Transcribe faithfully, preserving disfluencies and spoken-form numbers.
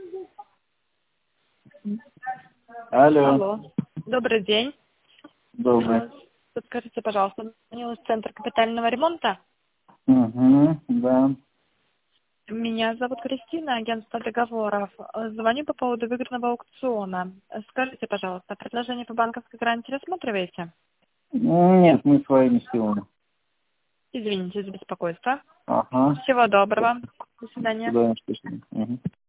Алло. Алло. Добрый день. Добрый. Подскажите, пожалуйста, звонила в Центр капитального ремонта. Угу, да. Меня зовут Кристина, агентство договоров. Звоню по поводу выигранного аукциона. Скажите, пожалуйста, предложение по банковской гарантии рассматриваете? Ну, нет, мы своими силами. Извините за беспокойство. Ага. Всего доброго. До свидания. До свидания. Угу.